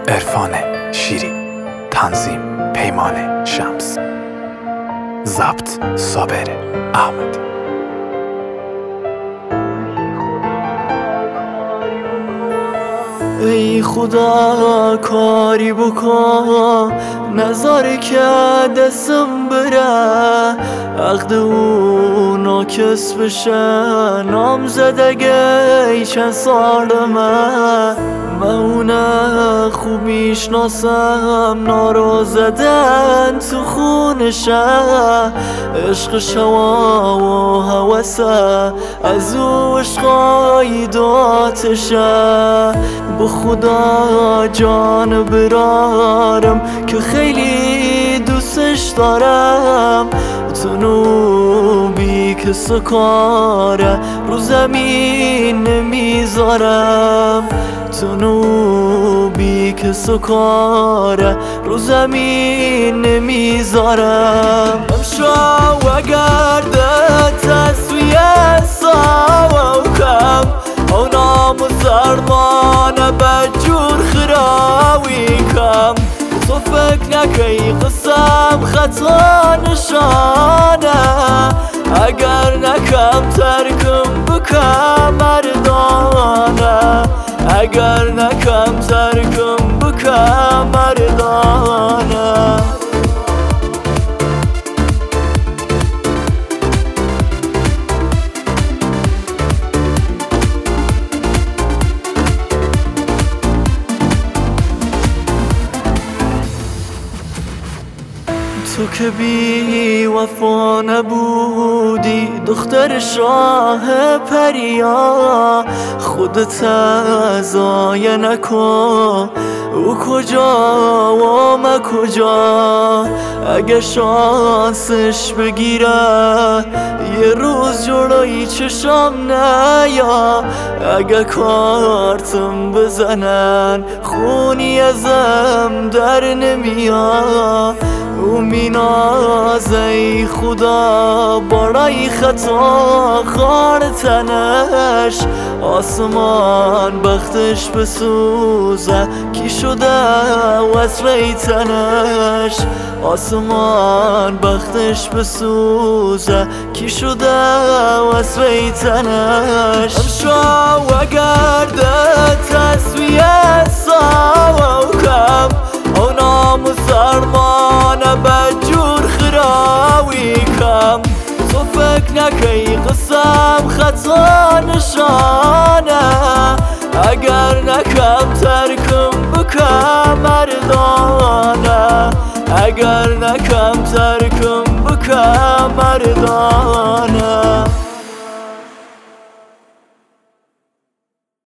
عرفان شیری، تنظیم پیمان شمس، ضبط صابر احمد. ای خدا کاری بکن نذاری که دستم بره، عقد او ناکس بشه، نام زد اگه چند سالمه. من اونه خوب میشناسم، نارو زدن تو خونشه، عشق شوا و هوسه، از او عشقای داتشه. به خدا جان برارم که خیلی دوستش دارم، تنوبی که سکاره رو زمین نمیذارم، تنوبی که سکاره رو زمین نمیذارم. امشو اگر ده تصویه ساو کم او نام سرمانه بجور خراوی کم، تو فکر نکی قسم خطا نشانه، اگر نکم ترکم بکم مردانه، اگر نکم ترکم بکم مردانه. تو که بی وفا نبودی دختر شاه پریا، خودت ضایع نکن، او کجا و ما کجا، اگه شانسش بگیره یه روز جلوی چشم نیا، اگه کارتم بزنن خونی ازم در نمیاد. او مینازه ای خدا برای خطا خار تنش، آسمان بختش بسوزه کی شده وصله تنش، آسمان بختش بسوزه کی شده وصله تنش. امشو اگر ده تصویه ساو کم او نام سرمانه بجور خراوی کم، تو فکر نکی قسم خطا نشانه، اگر نکم ترکم بکم مردانه، اگر نکم ترکم بکم مردانه.